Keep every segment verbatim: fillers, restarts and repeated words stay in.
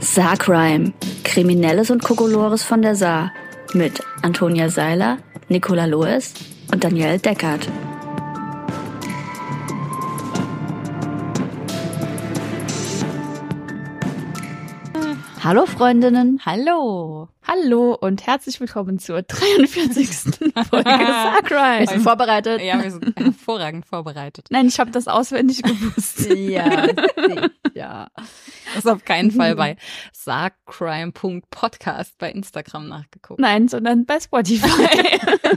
Saarcrime. Kriminelles und Kokolores von der Saar. Mit Antonia Seiler, Nicola Loes und Danielle Deckert. Hallo Freundinnen. Hallo. Hallo und herzlich willkommen zur dreiundvierzigsten Folge Saarcrime. Wir sind vorbereitet. Ja, wir sind hervorragend vorbereitet. Nein, ich habe das auswendig gewusst. Ja, ja. Das ist auf keinen Fall bei saarcrime punkt podcast bei Instagram nachgeguckt. Nein, sondern bei Spotify.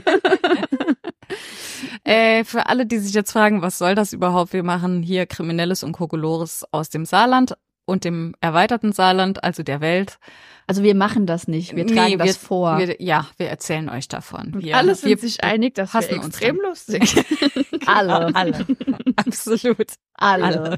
äh, für alle, die sich jetzt fragen, was soll das überhaupt? Wir machen hier Kriminelles und Kokolores aus dem Saarland und dem erweiterten Saarland, also der Welt. Also wir machen das nicht, wir tragen nee, das wir, vor. Wir, ja, wir erzählen euch davon. Wir, alle sind wir sich einig, dass wir extrem lustig sind. Alle. Alle. Absolut. Alle. Alle.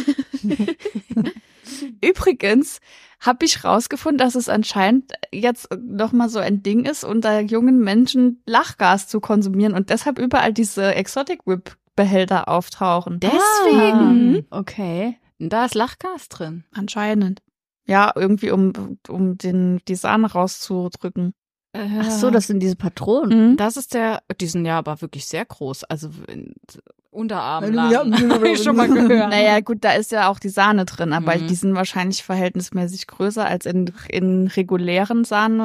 Übrigens habe ich rausgefunden, dass es anscheinend jetzt nochmal so ein Ding ist, unter jungen Menschen Lachgas zu konsumieren und deshalb überall diese Exotic Whip Behälter auftauchen. Deswegen. Ah, okay. Da ist Lachgas drin. Anscheinend. Ja, irgendwie um um den die Sahne rauszudrücken. Ach so, das sind diese Patronen. Mhm. Das ist der, die sind ja aber wirklich sehr groß. Also Unterarmladen. Habe ich schon mal gehört. Naja, gut, da ist ja auch die Sahne drin, aber Mhm. die sind wahrscheinlich verhältnismäßig größer als in, in regulären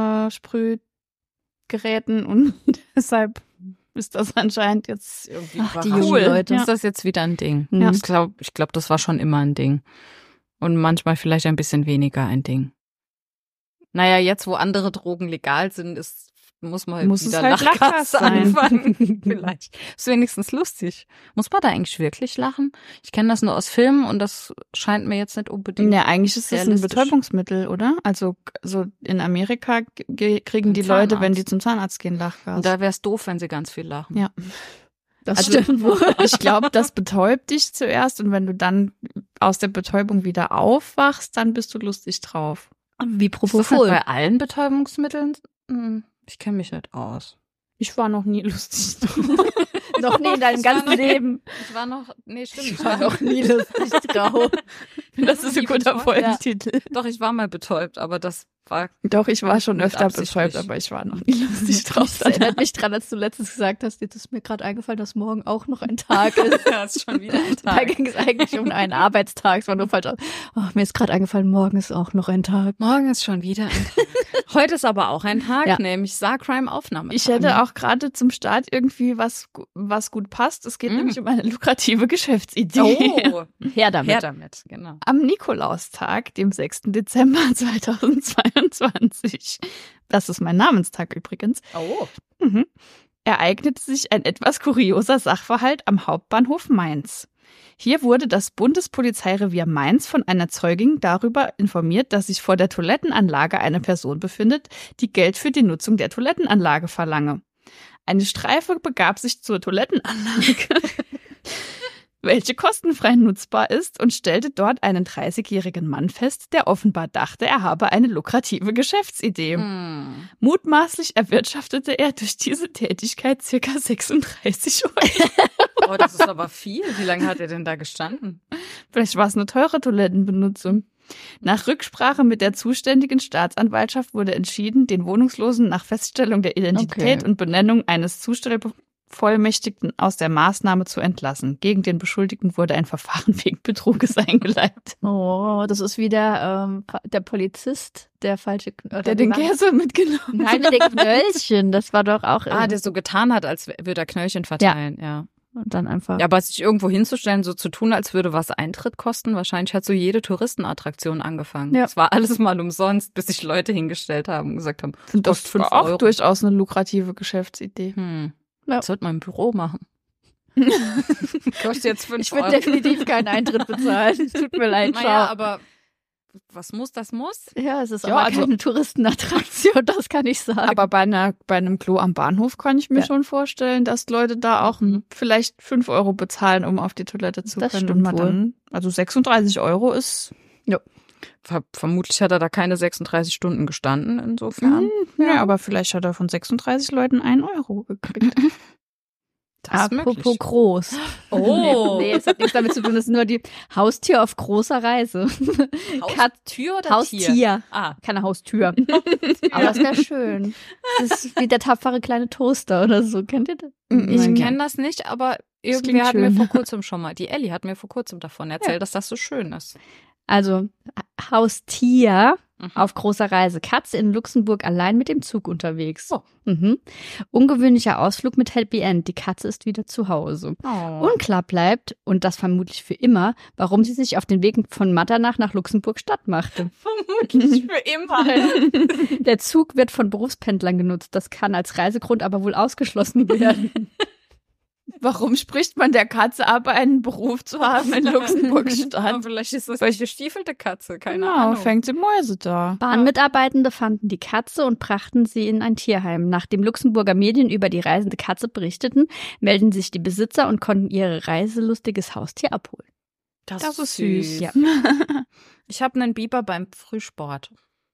Sahnesprühgeräten und deshalb ist das anscheinend jetzt irgendwie Ach, die cool. jungen Leute. Ist das jetzt wieder ein Ding? Ja. Ich glaube, ich glaub, das war schon immer ein Ding. Und manchmal vielleicht ein bisschen weniger ein Ding. Naja, jetzt, wo andere Drogen legal sind, ist, muss man halt Muss wieder es halt Lachgas Lachgas sein. anfangen. Vielleicht. Ist wenigstens lustig. Muss man da eigentlich wirklich lachen? Ich kenne das nur aus Filmen und das scheint mir jetzt nicht unbedingt. Ja, eigentlich ist das ein realistisch. Betäubungsmittel, oder? Also so in Amerika g- kriegen Ein die Leute, wenn Zahnarzt. die zum Zahnarzt gehen, Lachgas. Und da wäre es doof, wenn sie ganz viel lachen. Ja. Das Also, stimmt wohl. Ich glaube, das betäubt dich zuerst und wenn du dann aus der Betäubung wieder aufwachst, dann bist du lustig drauf. Wie Ist das propofol. halt bei allen Betäubungsmitteln? Hm, ich kenne mich nicht aus. Ich war noch nie lustig drauf. Noch nie in deinem Ich war ganzen noch- Leben. Ich war noch, nee, stimmt. Ich war noch nie lustig drauf. Das ist ein guter Folgentitel. Doch, ich war mal betäubt, aber das war, Doch, ich war schon Mit öfter Absicht betäubt, nicht. aber ich war noch nie lustig drauf. Das erinnert mich dran, als du letztens gesagt hast, jetzt ist mir gerade eingefallen, dass morgen auch noch ein Tag ist. ja, ist schon wieder ein Da ging es eigentlich um einen Arbeitstag. Es war nur falsch. Oh, mir ist gerade eingefallen, morgen ist auch noch ein Tag. Morgen ist schon wieder ein Tag. Heute ist aber auch ein Tag, Ja. nämlich Saarcrime-Aufnahme. Ich hätte auch gerade zum Start irgendwie was, gu- was gut passt. Es geht Mm. nämlich um eine lukrative Geschäftsidee. Oh, Her damit. her damit, genau. Am Nikolaustag, dem sechsten Dezember zweitausendzweiundzwanzig, das ist mein Namenstag übrigens, Oh. mhm, ereignete sich ein etwas kurioser Sachverhalt am Hauptbahnhof Mainz. Hier wurde das Bundespolizeirevier Mainz von einer Zeugin darüber informiert, dass sich vor der Toilettenanlage eine Person befindet, die Geld für die Nutzung der Toilettenanlage verlange. Eine Streife begab sich zur Toilettenanlage, welche kostenfrei nutzbar ist, und stellte dort einen dreißigjährigen Mann fest, der offenbar dachte, er habe eine lukrative Geschäftsidee. Hm. Mutmaßlich erwirtschaftete er durch diese Tätigkeit circa sechsunddreißig Euro. Oh, das ist aber viel. Wie lange hat er denn da gestanden? Vielleicht war es eine teure Toilettenbenutzung. Nach Rücksprache mit der zuständigen Staatsanwaltschaft wurde entschieden, den Wohnungslosen nach Feststellung der Identität Okay. und Benennung eines Zustellbevollmächtigten aus der Maßnahme zu entlassen. Gegen den Beschuldigten wurde ein Verfahren wegen Betruges eingeleitet. Oh, das ist wie der, ähm, der Polizist, der falsche Kn- Der den Käse mitgenommen. Nein, mit den Knöllchen. Das war doch auch. Ah, der so getan hat, als würde er Knöllchen verteilen, ja. Und dann einfach. Ja, aber sich irgendwo hinzustellen, so zu tun, als würde was Eintritt kosten, wahrscheinlich hat so jede Touristenattraktion angefangen. Ja. Es war alles mal umsonst, bis sich Leute hingestellt haben und gesagt haben, Und das kostet fünf war auch Euro. durchaus eine lukrative Geschäftsidee. Hm. Ja. Das sollte man im Büro machen. Kostet jetzt fünf Ich würde Euro. definitiv keinen Eintritt bezahlen. Tut mir leid, Naja, schau. aber was muss, das muss. Ja, es ist Ja, aber also- keine Touristenattraktion, das kann ich sagen. Aber bei einer, bei einem Klo am Bahnhof kann ich mir Ja. schon vorstellen, dass Leute da auch Mhm. vielleicht fünf Euro bezahlen, um auf die Toilette zu Das können. stimmt Und man wohl. dann, also sechsunddreißig Euro ist, Ver vermutlich hat er da keine sechsunddreißig Stunden gestanden, insofern. ja, aber vielleicht hat er von sechsunddreißig Leuten einen Euro gekriegt. Das ist Apropos möglich. groß. Oh. Nee, es hat nichts damit zu tun, das ist nur die Haustier auf großer Reise. Haustür oder Haustier. Tier? Ah. Keine Haustür. Aber das wäre schön. Das ist wie der tapfere kleine Toaster oder so. Kennt ihr das? Ich Nein. kenne das nicht, aber klingt irgendwer hat mir schön. vor kurzem schon mal, die Ellie hat mir vor kurzem davon erzählt, Ja. dass das so schön ist. Also Haustier Mhm. auf großer Reise. Katze in Luxemburg allein mit dem Zug unterwegs. Oh. Mhm. Ungewöhnlicher Ausflug mit Happy End. Die Katze ist wieder zu Hause. Oh. Unklar bleibt, und das vermutlich für immer, warum sie sich auf den Weg von Matternach nach Luxemburg Stadt machte. Vermutlich für immer. Der Zug wird von Berufspendlern genutzt. Das kann als Reisegrund aber wohl ausgeschlossen werden. Warum spricht man der Katze ab, einen Beruf zu haben in Luxemburg-Stadt? Vielleicht ist das eine gestiefelte Katze, keine Genau, Ahnung. fängt sie Mäuse da. Bahnmitarbeitende fanden die Katze und brachten sie in ein Tierheim. Nachdem Luxemburger Medien über die reisende Katze berichteten, melden sich die Besitzer und konnten ihr reiselustiges Haustier abholen. Das, Das ist ist süß. süß. Ja. Ich habe einen Biber beim Frühsport.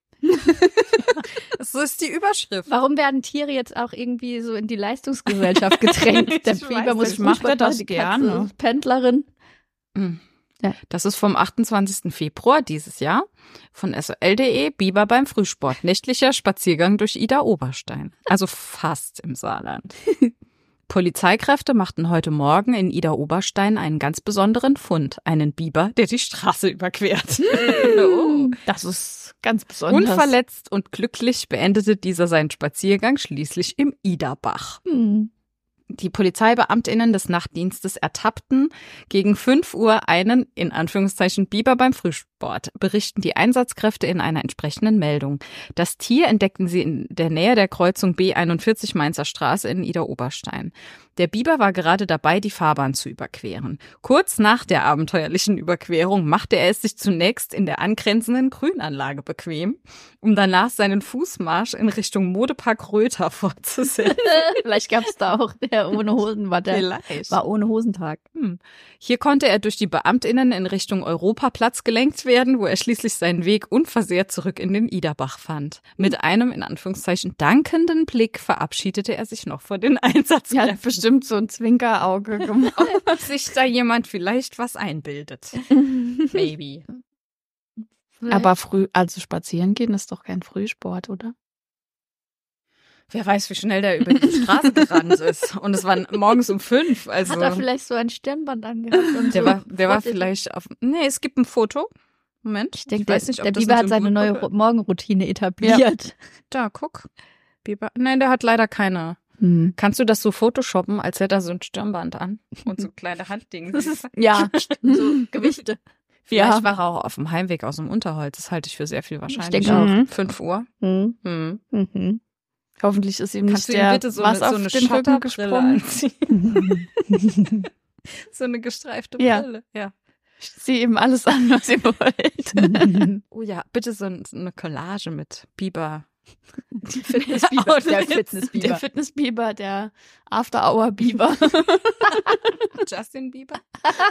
So ist die Überschrift. Warum werden Tiere jetzt auch irgendwie so in die Leistungsgesellschaft gedrängt? Der Ich Biber weiß muss nicht, macht er Fußball das machen, die gerne. Katze ist Pendlerin. Mhm. Ja. Das ist vom achtundzwanzigsten Februar dieses Jahr von S O L punkt de, Biber beim Frühsport. Nächtlicher Spaziergang durch Ida-Oberstein. Also fast im Saarland. Polizeikräfte machten heute Morgen in Ida-Oberstein einen ganz besonderen Fund. Einen Biber, der die Straße überquert. Oh. Das ist ganz besonders. Unverletzt und glücklich beendete dieser seinen Spaziergang schließlich im Idarbach. Hm. Die PolizeibeamtInnen des Nachtdienstes ertappten gegen fünf Uhr einen, in Anführungszeichen, Biber beim Frühsport, berichten die Einsatzkräfte in einer entsprechenden Meldung. Das Tier entdeckten sie in der Nähe der Kreuzung B einundvierzig Mainzer Straße in Ida-Oberstein. Der Biber war gerade dabei, die Fahrbahn zu überqueren. Kurz nach der abenteuerlichen Überquerung machte er es sich zunächst in der angrenzenden Grünanlage bequem, um danach seinen Fußmarsch in Richtung Modepark Röther fortzusetzen. Vielleicht gab es da auch, der ohne Hosen war, der Vielleicht. war ohne Hosentag. Hm. Hier konnte er durch die BeamtInnen in Richtung Europaplatz gelenkt werden, wo er schließlich seinen Weg unversehrt zurück in den Idarbach fand. Mit einem, in Anführungszeichen, dankenden Blick verabschiedete er sich noch vor den Ja, Einsatzkräften. hat bestimmt so ein Zwinkerauge gemacht. Ob sich da jemand vielleicht was einbildet. Maybe. Aber früh, also spazieren gehen ist doch kein Frühsport, oder? Wer weiß, wie schnell der über die Straße gerannt ist. Und es war morgens um fünf. Also Hat er vielleicht so ein Stirnband angehabt? Und der so war, der war Sport- vielleicht auf. Nee, es gibt ein Foto. Moment. Ich denke, weiß der, nicht, ob der das Biber ein hat seine Symbol- neue Ru- Morgenroutine etabliert. Da, guck. Biber. Nein, der hat leider keine. Hm. Kannst du das so photoshoppen, als hätte er so ein Stirnband an und so kleine Handdinge? Das ist, ja, so Gewichte. Vielleicht Ja. war er auch auf dem Heimweg aus dem Unterholz. Das halte ich für sehr viel wahrscheinlich. denke auch. Fünf Uhr. Hm. Hm. Mhm. Hoffentlich ist ihm Kannst nicht du ihm der bitte so was eine, so auf eine den Rücken Schotterbrille gesprungen. anziehen? So eine gestreifte Ja. Brille. Ja. Ich ziehe ihm alles an, was ihr wollt. Oh ja, bitte so, ein, so eine Collage mit Biber. Fitnessbiber. Der Der Fitnessbiber. Fitnessbiber, der After-Hour-Biber. Justin Bieber.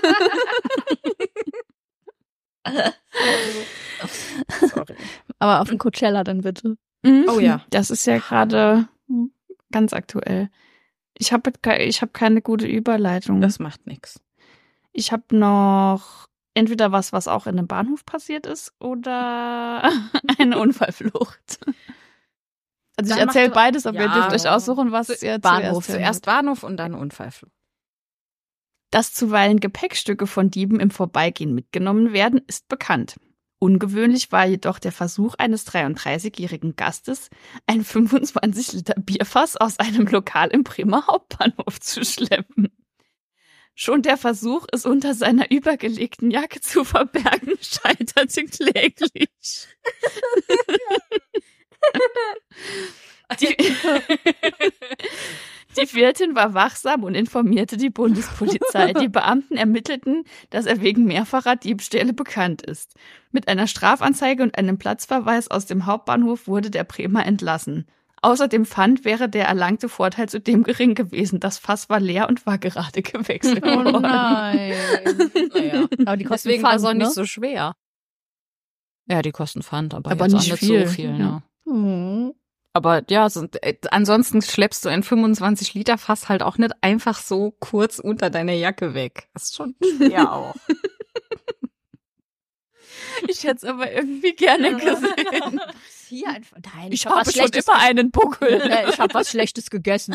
Sorry. Aber auf dem Coachella dann bitte. Oh ja. Das ist ja gerade ganz aktuell. Ich habe ich hab keine gute Überleitung. Das macht nichts. Ich habe noch entweder was, was auch in einem Bahnhof passiert ist, oder eine Unfallflucht. Also ich Dann erzähle mach du- beides, aber ihr Ja. dürft euch aussuchen, was ihr Bahnhof, zuerst hören Zuerst Bahnhof und dann Unfallflucht. Dass zuweilen Gepäckstücke von Dieben im Vorbeigehen mitgenommen werden, ist bekannt. Ungewöhnlich war jedoch der Versuch eines dreiunddreißigjährigen Gastes, ein fünfundzwanzig Liter Bierfass aus einem Lokal im Bremer Hauptbahnhof zu schleppen. Schon der Versuch, es unter seiner übergelegten Jacke zu verbergen, scheiterte kläglich. Die, die Wirtin war wachsam und informierte die Bundespolizei. Die Beamten ermittelten, dass er wegen mehrfacher Diebstähle bekannt ist. Mit einer Strafanzeige und einem Platzverweis aus dem Hauptbahnhof wurde der Bremer entlassen. Außer dem Pfand wäre der erlangte Vorteil zudem gering gewesen. Das Fass war leer und war gerade gewechselt Oh worden. nein. Naja. Aber die kosten Deswegen war es Pfand, auch nicht ne? so schwer. Ja, die kosten Pfand, aber, Aber jetzt nicht auch nicht viel, so viel. ja. Ne? Hm. Aber ja, so, äh, ansonsten schleppst du ein fünfundzwanzig Liter Fass halt auch nicht einfach so kurz unter deiner Jacke weg. Das ist schon schwer auch. Ich hätte es aber irgendwie gerne gesehen. Hier einfach. Nein, Ich hab habe schon immer einen Buckel. Nee, ich habe was Schlechtes gegessen.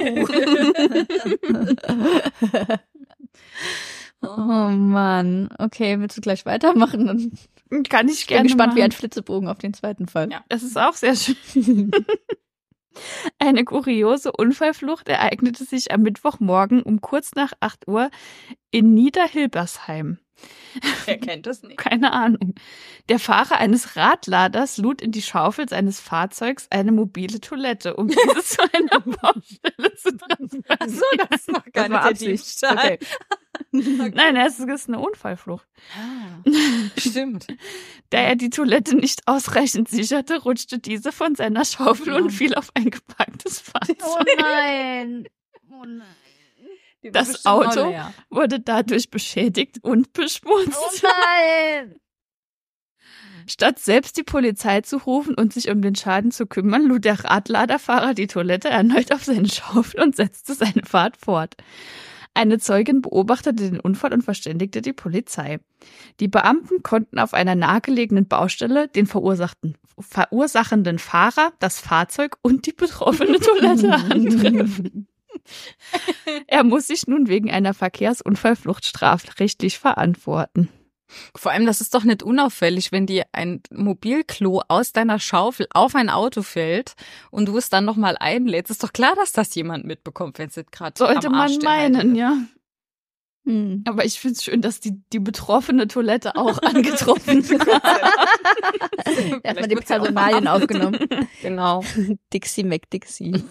Oh Mann. Okay, willst du gleich weitermachen? Kann ich Ich bin gerne gespannt machen. wie ein Flitzebogen auf den zweiten Fall. Ja. Das ist auch sehr schön. Eine kuriose Unfallflucht ereignete sich am Mittwochmorgen um kurz nach acht Uhr in Niederhilbersheim. Wer kennt das nicht? Keine Ahnung. Der Fahrer eines Radladers lud in die Schaufel seines Fahrzeugs eine mobile Toilette, um diese zu einer Baustelle zu transportieren. Ach so, das ist noch gar Das war nicht der Absicht. Diebstahl. Okay. Nein, es ist eine Unfallflucht. Ah, stimmt. Da er die Toilette nicht ausreichend sicherte, rutschte diese von seiner Schaufel und fiel auf ein geparktes Fahrzeug. Oh nein. Oh nein. Die war Das bestimmt noch Auto leer. wurde dadurch beschädigt und beschmutzt. Oh nein. Statt selbst die Polizei zu rufen und sich um den Schaden zu kümmern, lud der Radladerfahrer die Toilette erneut auf seine Schaufel und setzte seine Fahrt fort. Eine Zeugin beobachtete den Unfall und verständigte die Polizei. Die Beamten konnten auf einer nahegelegenen Baustelle den verursachten, verursachenden Fahrer, das Fahrzeug und die betroffene Toilette antreffen. Er muss sich nun wegen einer Verkehrsunfallflucht strafrechtlich verantworten. Vor allem, das ist doch nicht unauffällig, wenn dir ein Mobilklo aus deiner Schaufel auf ein Auto fällt und du es dann nochmal einlädst. Ist doch klar, dass das jemand mitbekommt, wenn es nicht gerade Sollte am Arsch man der Heide meinen, ist. ja. Hm. Aber ich finde es schön, dass die, die betroffene Toilette auch angetroffen wird. Erstmal die wird's ja auch Personalien verhaftet. aufgenommen. Genau. Dixie McDixie.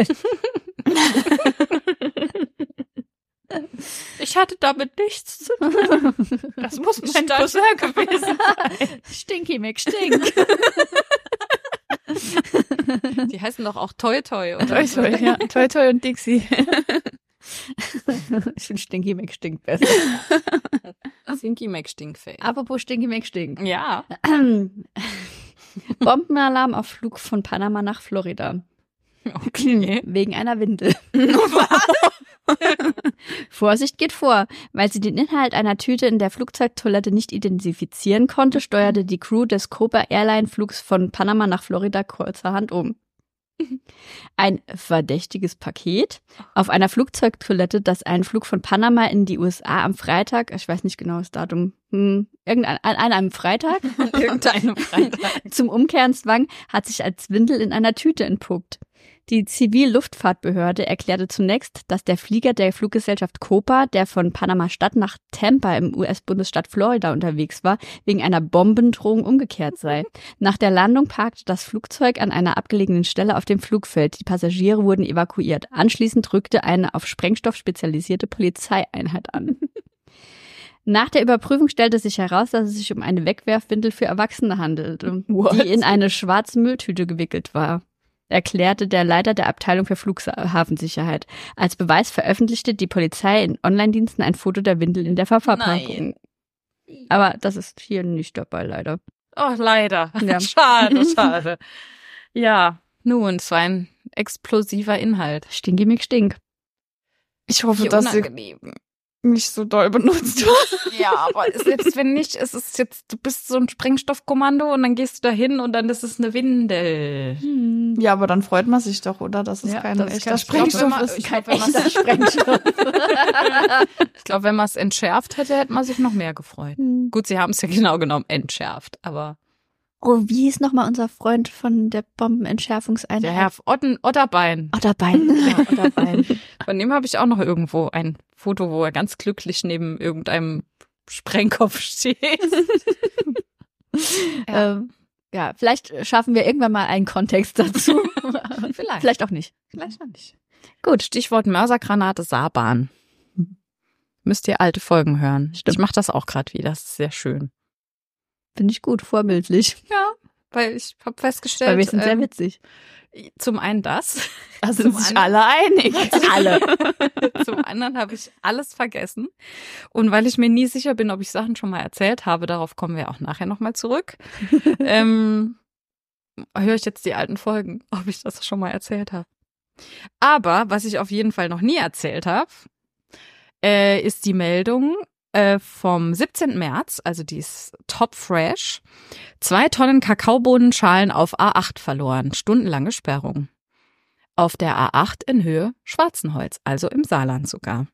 Ich hatte damit nichts zu tun. Das muss mein Cousin gewesen sein. Stinky McStink. Die heißen doch auch Toi Toi. Oder Toi so. Toi, ja. Toi Toi und Dixie. Ich finde Stinky McStink besser. Sinky Mac Stinkface. Apropos Stinky McStink. Ja. Bombenalarm auf Flug von Panama nach Florida. Okay. Wegen einer Windel. Vorsicht geht vor. Weil sie den Inhalt einer Tüte in der Flugzeugtoilette nicht identifizieren konnte, steuerte die Crew des Copa Airline Flugs von Panama nach Florida kurzerhand um. Ein verdächtiges Paket auf einer Flugzeugtoilette, das einen Flug von Panama in die U S A am Freitag, ich weiß nicht genau das Datum, hm, irgendein, an, an einem Freitag, Irgendeinem Freitag. zum Umkehren zwang, hat sich als Windel in einer Tüte entpuppt. Die Zivilluftfahrtbehörde erklärte zunächst, dass der Flieger der Fluggesellschaft Copa, der von Panama-Stadt nach Tampa im U S-Bundesstaat Florida unterwegs war, wegen einer Bombendrohung umgekehrt sei. Nach der Landung parkte das Flugzeug an einer abgelegenen Stelle auf dem Flugfeld. Die Passagiere wurden evakuiert. Anschließend rückte eine auf Sprengstoff spezialisierte Polizeieinheit an. Nach der Überprüfung stellte sich heraus, dass es sich um eine Wegwerfwindel für Erwachsene handelte, What? die in eine schwarze Mülltüte gewickelt war, erklärte der Leiter der Abteilung für Flughafensicherheit. Als Beweis veröffentlichte die Polizei in Online-Diensten ein Foto der Windel in der Verpackung. Aber das ist hier nicht dabei, leider. Oh, leider. Ja. Schade, schade. Ja, nun, es war ein explosiver Inhalt. Stinky McStink. Ich hoffe, Wie dass sie unangenehm. nicht so doll benutzt wird. Ja, aber selbst wenn nicht, es ist jetzt, du bist so ein Sprengstoffkommando und dann gehst du da hin und dann ist es eine Windel. Ja, aber dann freut man sich doch, oder? Dass es Ja, kein das ist echter kein Sprengstoff Sprengstoff ist. ist. Kein glaub, wenn man's- echter Sprengstoff. Ich glaube, wenn man es entschärft hätte, hätte man sich noch mehr gefreut. Gut, sie haben es ja genau genommen entschärft, aber Oh, wie hieß nochmal unser Freund von der Bombenentschärfungseinheit? der Herr Otten, Otterbein, Otterbein. Ja, Otterbein. von dem habe ich auch noch irgendwo ein Foto, wo er ganz glücklich neben irgendeinem Sprengkopf steht. Ja. Ähm, ja, vielleicht schaffen wir irgendwann mal einen Kontext dazu. Vielleicht. Vielleicht auch nicht. Vielleicht noch nicht. Gut. Stichwort Mörsergranate, Saarbahn. Müsst ihr alte Folgen hören. Stimmt. Ich mache das auch gerade wieder. Das ist sehr schön. Finde ich gut, vorbildlich. Ja, weil ich habe festgestellt, Weil wir sind sehr ähm, witzig. zum einen das, Da Zum sind sich anderen- alle einig. Alle. zum anderen habe ich alles vergessen. Und weil ich mir nie sicher bin, ob ich Sachen schon mal erzählt habe, darauf kommen wir auch nachher nochmal zurück, ähm, höre ich jetzt die alten Folgen, ob ich das schon mal erzählt habe. Aber was ich auf jeden Fall noch nie erzählt habe, äh, ist die Meldung äh, vom siebzehnten März, also die ist top fresh. Zwei Tonnen Kakaobohnenschalen auf A acht verloren, stundenlange Sperrung. Auf der A acht in Höhe Schwarzenholz, also im Saarland sogar.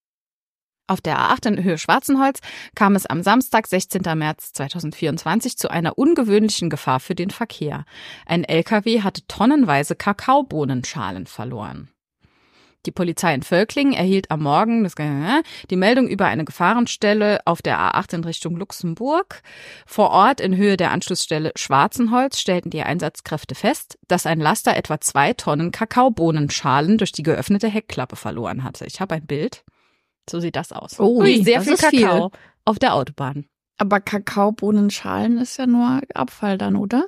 Auf der A acht in Höhe Schwarzenholz kam es am Samstag, sechzehnten März zweitausendvierundzwanzig, zu einer ungewöhnlichen Gefahr für den Verkehr. Ein L K W hatte tonnenweise Kakaobohnenschalen verloren. Die Polizei in Völklingen erhielt am Morgen das, die Meldung über eine Gefahrenstelle auf der A acht in Richtung Luxemburg. Vor Ort in Höhe der Anschlussstelle Schwarzenholz stellten die Einsatzkräfte fest, dass ein Laster etwa zwei Tonnen Kakaobohnenschalen durch die geöffnete Heckklappe verloren hatte. Ich habe ein Bild. So sieht das aus. Oh, Ui, sehr das viel ist Kakao viel. auf der Autobahn. Aber Kakaobohnenschalen ist ja nur Abfall dann, oder?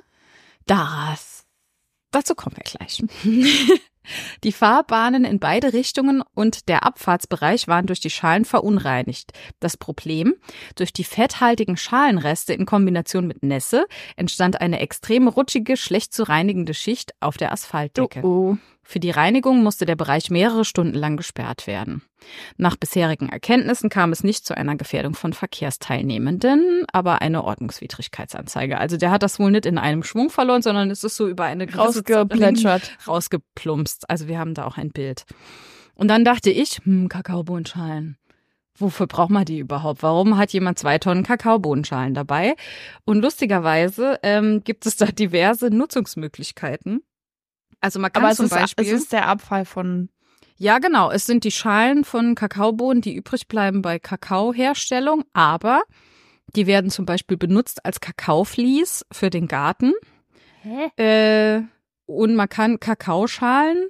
Das, dazu kommen wir gleich. Die Fahrbahnen in beide Richtungen und der Abfahrtsbereich waren durch die Schalen verunreinigt. Das Problem: Durch die fetthaltigen Schalenreste in Kombination mit Nässe entstand eine extrem rutschige, schlecht zu reinigende Schicht auf der Asphaltdecke. Oh, oh. Für die Reinigung musste der Bereich mehrere Stunden lang gesperrt werden. Nach bisherigen Erkenntnissen kam es nicht zu einer Gefährdung von Verkehrsteilnehmenden, aber eine Ordnungswidrigkeitsanzeige. Also der hat das wohl nicht in einem Schwung verloren, sondern es ist so über eine gewisse Zeit Rausgeplätschert. rausgeplumpst. Also wir haben da auch ein Bild. Und dann dachte ich, hm, Kakaobohnenschalen. Wofür braucht man die überhaupt? Warum hat jemand zwei Tonnen Kakaobohnenschalen dabei? Und lustigerweise ähm, gibt es da diverse Nutzungsmöglichkeiten. Also man kann Aber es zum ist, Beispiel, es ist der Abfall von... ja genau, es sind die Schalen von Kakaobohnen, die übrig bleiben bei Kakaoherstellung, aber die werden zum Beispiel benutzt als Kakaoflies für den Garten. Hä? Äh, und man kann Kakaoschalen,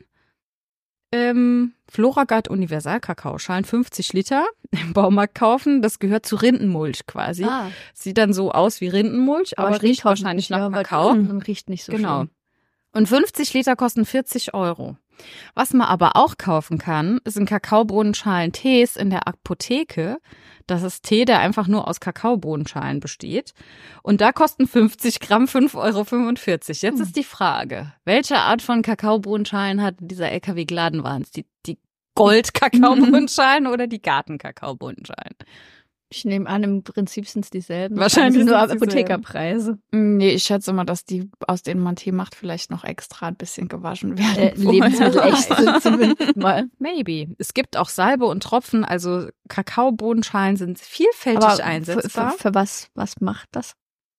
ähm, Floragard Universal Kakaoschalen, fünfzig Liter im Baumarkt kaufen. Das gehört zu Rindenmulch quasi. Ah, Sieht dann so aus wie Rindenmulch, aber, riecht wahrscheinlich nach Kakao. Und riecht nicht so Genau. schön. Und fünfzig Liter kosten vierzig Euro. Was man aber auch kaufen kann, sind Kakaobohnenschalen-Tees in der Apotheke. Das ist Tee, der einfach nur aus Kakaobohnenschalen besteht. Und da kosten fünfzig Gramm fünf Euro fünfundvierzig. Jetzt ist die Frage, welche Art von Kakaobohnenschalen hat dieser L K W geladen? Waren es die, die Gold-Kakaobohnenschalen oder die Garten-Kakaobohnenschalen? Ich nehme an, im Prinzip sind es dieselben. Wahrscheinlich nur sind's dieselben. Apothekerpreise. Nee, ich schätze mal, dass die, aus denen man Tee macht, vielleicht noch extra ein bisschen gewaschen werden. Äh, vorher. Lebensmittel echt sind zumindest mal. Maybe. Es gibt auch Salbe und Tropfen, also Kakaobohnenschalen sind vielfältig Aber für, einsetzbar. für, für was, was macht das?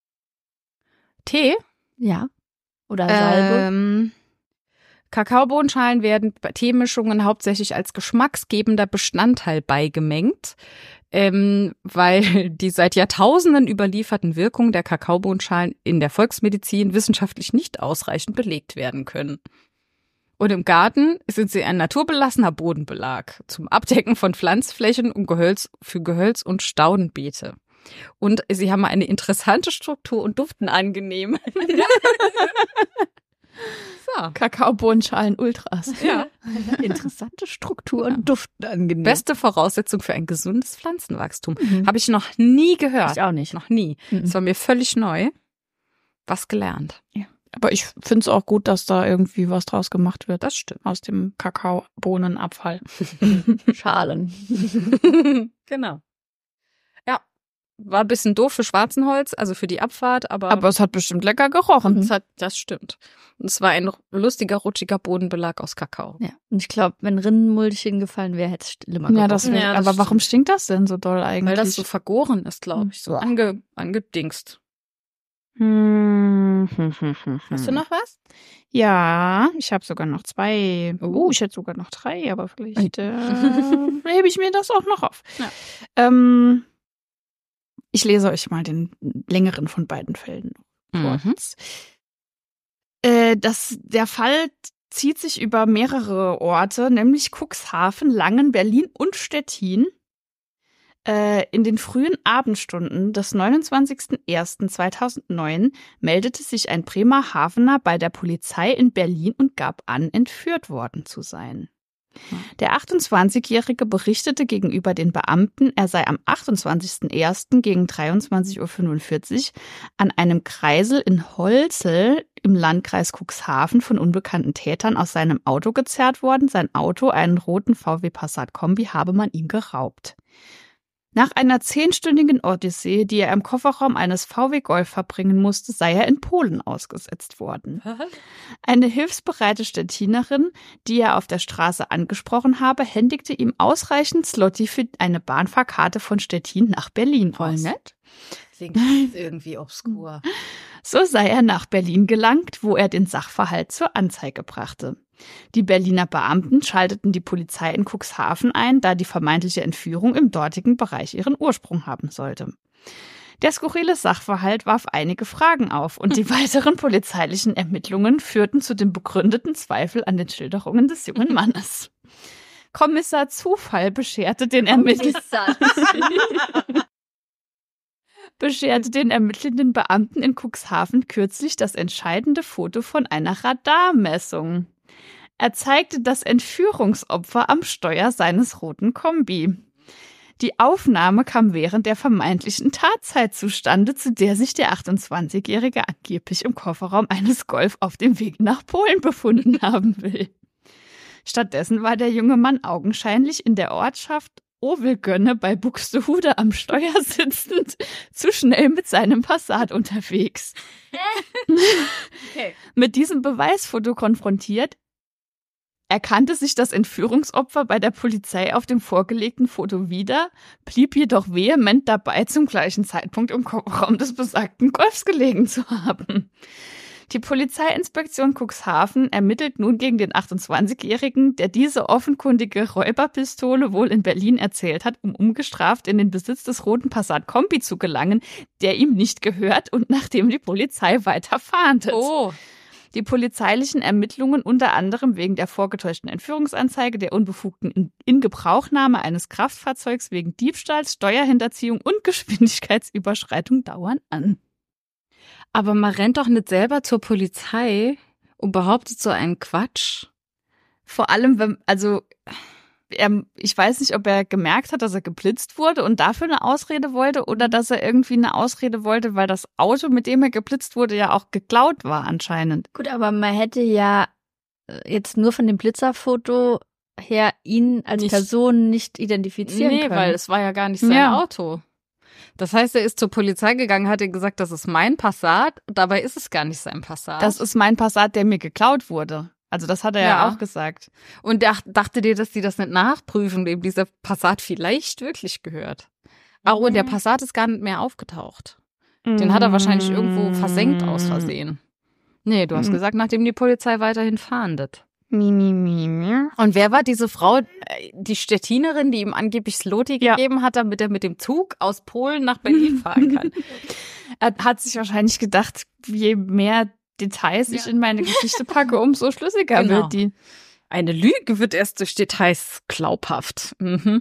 Tee? Ja. Oder Salbe? Ähm, Kakaobohnenschalen werden bei Teemischungen hauptsächlich als geschmacksgebender Bestandteil beigemengt, ähm, weil die seit Jahrtausenden überlieferten Wirkungen der Kakaobohnenschalen in der Volksmedizin wissenschaftlich nicht ausreichend belegt werden können. Und im Garten sind sie ein naturbelassener Bodenbelag zum Abdecken von Pflanzflächen und Gehölz für Gehölz- und Staudenbeete. Und sie haben eine interessante Struktur und duften angenehm. So. Kakaobohnenschalen Ultras. Ja. Interessante Struktur Ja. und duften angenehm. Beste Voraussetzung für ein gesundes Pflanzenwachstum. Mhm. Habe ich noch nie gehört. Ich auch nicht. Noch nie. Mhm. Das war mir völlig neu. Was gelernt. Aber ich finde es auch gut, dass da irgendwie was draus gemacht wird. Das stimmt. Aus dem Kakaobohnenabfall. Schalen. Genau. Ja. War ein bisschen doof für Schwarzenholz, also für die Abfahrt, aber, Aber es hat bestimmt lecker gerochen. das, hat, das stimmt. Und es war ein lustiger, rutschiger Bodenbelag aus Kakao. Ja. Und ich glaube, wenn Rindenmulch hingefallen wäre, hätte es schlimmer Ja, das gerochen. wär, Ja, das aber warum stimmt. stinkt das denn so doll eigentlich? Weil das so vergoren ist, glaube ich. So Ja. ange, angedingst. Hm, hm, hm, hm, Hast du hm. noch was? Ja, ich habe sogar noch zwei. Oh. Oh, ich hätte sogar noch drei, aber vielleicht äh, hebe ich mir das auch noch auf. Ja. Ähm, ich lese euch mal den längeren von beiden Fällen vor. Mhm. Äh, das, der Fall zieht sich über mehrere Orte, nämlich Cuxhaven, Langen, Berlin und Stettin. Äh, in den frühen Abendstunden des neunundzwanzigsten ersten zweitausendneun meldete sich ein Bremerhavener bei der Polizei in Berlin und gab an, entführt worden zu sein. Der achtundzwanzigjährige berichtete gegenüber den Beamten, er sei am achtundzwanzigsten ersten gegen dreiundzwanzig Uhr fünfundvierzig an einem Kreisel in Holzel im Landkreis Cuxhaven von unbekannten Tätern aus seinem Auto gezerrt worden. Sein Auto, einen roten V W Passat Kombi, habe man ihm geraubt. Nach einer zehnstündigen Odyssee, die er im Kofferraum eines V W Golf verbringen musste, sei er in Polen ausgesetzt worden. Eine hilfsbereite Stettinerin, die er auf der Straße angesprochen habe, händigte ihm ausreichend Zloty für eine Bahnfahrkarte von Stettin nach Berlin Voll aus. nett. Klingt irgendwie obskur. So sei er nach Berlin gelangt, wo er den Sachverhalt zur Anzeige brachte. Die Berliner Beamten schalteten die Polizei in Cuxhaven ein, da die vermeintliche Entführung im dortigen Bereich ihren Ursprung haben sollte. Der skurrile Sachverhalt warf einige Fragen auf und die weiteren polizeilichen Ermittlungen führten zu dem begründeten Zweifel an den Schilderungen des jungen Mannes. Kommissar Zufall bescherte den Ermittlern bescherte den ermittelnden Beamten in Cuxhaven kürzlich das entscheidende Foto von einer Radarmessung. Er zeigte das Entführungsopfer am Steuer seines roten Kombi. Die Aufnahme kam während der vermeintlichen Tatzeit zustande, zu der sich der achtundzwanzigjährige angeblich im Kofferraum eines Golf auf dem Weg nach Polen befunden haben will. Stattdessen war der junge Mann augenscheinlich in der Ortschaft Ovelgönne bei Buxtehude am Steuer sitzend, zu schnell mit seinem Passat unterwegs. Okay. Mit diesem Beweisfoto konfrontiert, erkannte sich das Entführungsopfer bei der Polizei auf dem vorgelegten Foto wieder, blieb jedoch vehement dabei, zum gleichen Zeitpunkt im Kofferraum des besagten Golfs gelegen zu haben. Die Polizeiinspektion Cuxhaven ermittelt nun gegen den achtundzwanzigjährigen, der diese offenkundige Räuberpistole wohl in Berlin erzählt hat, um ungestraft in den Besitz des roten Passat Kombi zu gelangen, der ihm nicht gehört und nachdem die Polizei weiter fahndet. Oh. Die polizeilichen Ermittlungen unter anderem wegen der vorgetäuschten Entführungsanzeige, der unbefugten Ingebrauchnahme eines Kraftfahrzeugs wegen Diebstahls, Steuerhinterziehung und Geschwindigkeitsüberschreitung dauern an. Aber man rennt doch nicht selber zur Polizei und behauptet so einen Quatsch. Vor allem, wenn, also, er, ich weiß nicht, ob er gemerkt hat, dass er geblitzt wurde und dafür eine Ausrede wollte oder dass er irgendwie eine Ausrede wollte, weil das Auto, mit dem er geblitzt wurde, ja auch geklaut war anscheinend. Gut, aber man hätte ja jetzt nur von dem Blitzerfoto her ihn als nicht, Person nicht identifizieren nee, können. Nee, weil es war ja gar nicht sein ja. Auto. Das heißt, er ist zur Polizei gegangen, hat ihr gesagt, das ist mein Passat. Dabei ist es gar nicht sein Passat. Das ist mein Passat, der mir geklaut wurde. Also das hat er ja, ja auch gesagt. Und dach, dachte dir, dass die das nicht nachprüfen, dem dieser Passat vielleicht wirklich gehört. Auch und der Passat ist gar nicht mehr aufgetaucht. Den hat er wahrscheinlich irgendwo versenkt aus Versehen. Nee, du hast gesagt, nachdem die Polizei weiterhin fahndet. Mi, mi, mi, mi. Und wer war diese Frau, die Stettinerin, die ihm angeblich Zloty ja. gegeben hat, damit er mit dem Zug aus Polen nach Berlin fahren kann? Er hat sich wahrscheinlich gedacht, je mehr Details ich ja. in meine Geschichte packe, umso schlüssiger genau. wird die. Eine Lüge wird erst durch Details glaubhaft. Mhm.